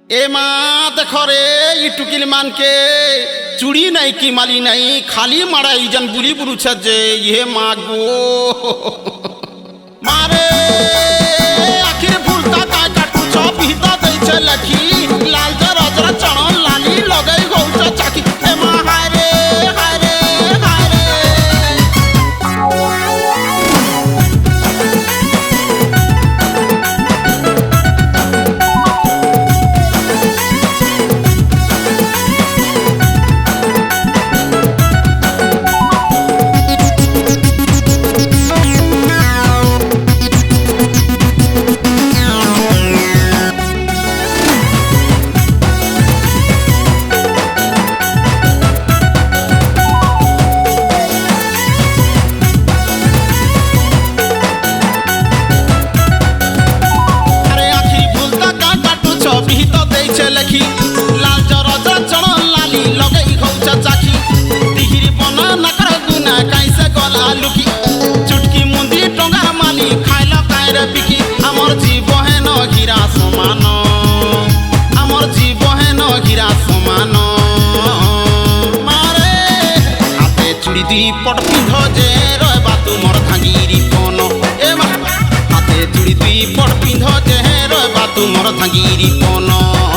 ए माँ देख रे ई टुकिल मान के चूड़ी नहीं की माली नहीं खाली मारा इजन बुली बुरु जे ये माँ गो मारे आखिर फूलता का काटू छ पीता दे छ लखी लाल जरा जरा चढ़न लाली लगई गौ चाकी ए माँ हाय रे हाय रे हाय रे लखी लाल जरा जरा चढ़न लाली लगई गौचा चाखी दिहिरी बना नकर गुना कैसे गला लुकी चुटकी मुंदी टंगा माली खाइला कायरे बिकी हमर जीव है न हीरा समान हमर जीव है न हीरा समान मारे हाथे चूड़ी दी पट पिंध जे रहबा तुमर धांगीरी पन ए मा हाथे चूड़ी दी पट पिंध जे रहबा तुमर धांगीरी पन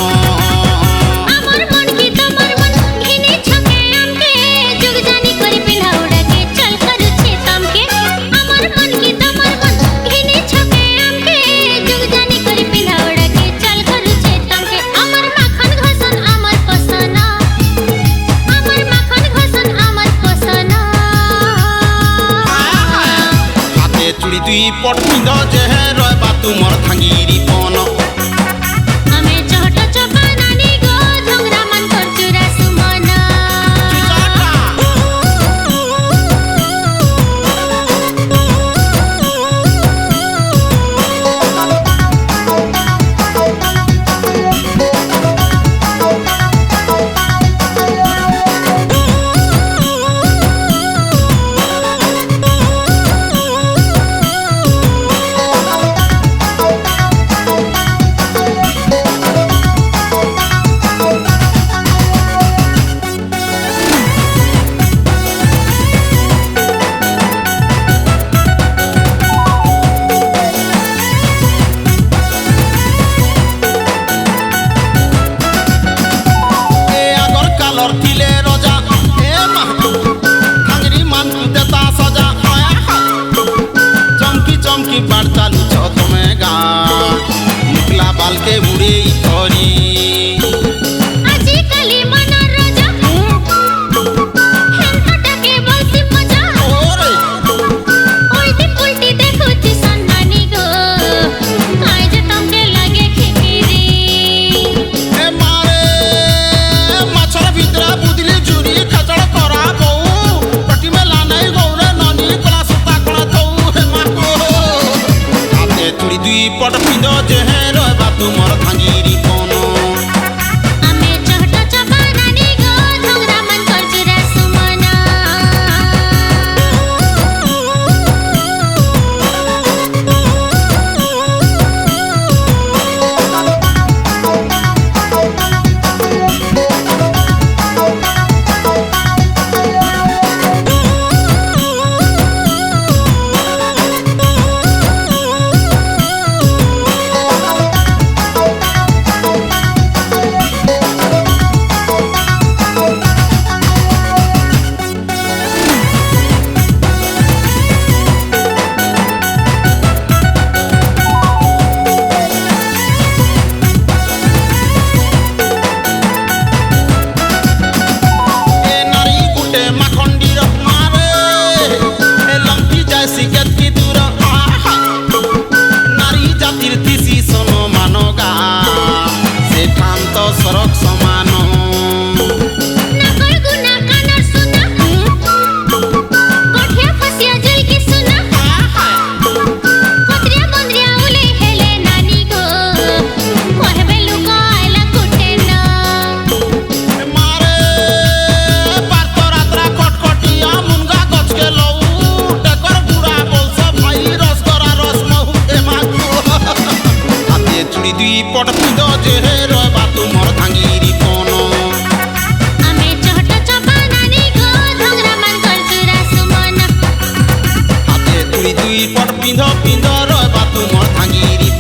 चूड़ी दुई पट पिंध जे रहबा तुमर धांगीरी पन हमें चहटा चपा नानी गो झोंगरा मन कर चुरा सुमना चमकी बाढ़ चालू छ तुम्हें गा मुकला बाल के बुढ़े थोड़ी आजी कली मना राजा हेम टके बलसी मजा ओरे उल्टी पुल्टी देखो छी सन्नानी गो आज तमके लगे खिकिरी ए मारे मछर भीतर बुदली जुरी खचड़ करा बहु पटी में लानै गौरे ननी कला सुता कला थौ हे माको चूड़ी दुई पट पिंध जे रहबा तुमर धांगीरी पन हमें चहटा चपा नानी गो झोंगरा मन कर चुरा सुमना सरक समान नकर गुना कानर सुना गठिया फसिया जल के सुना कतरिया बंदरिया उले हेले नानी गो कहबे लुका आइला कुटे ना मारे पार रात्रा कटकटिया मुनगा गछ के लौ टकर बुरा बोलसा भाई रस करा रस महु ए माको हाथे चूड़ी दुई पट पिंध जे रहबा तुम ପିନ୍ଧ ପିନ୍ଧ ରହିବା ତୁମର ଥାଙ୍ଗିରି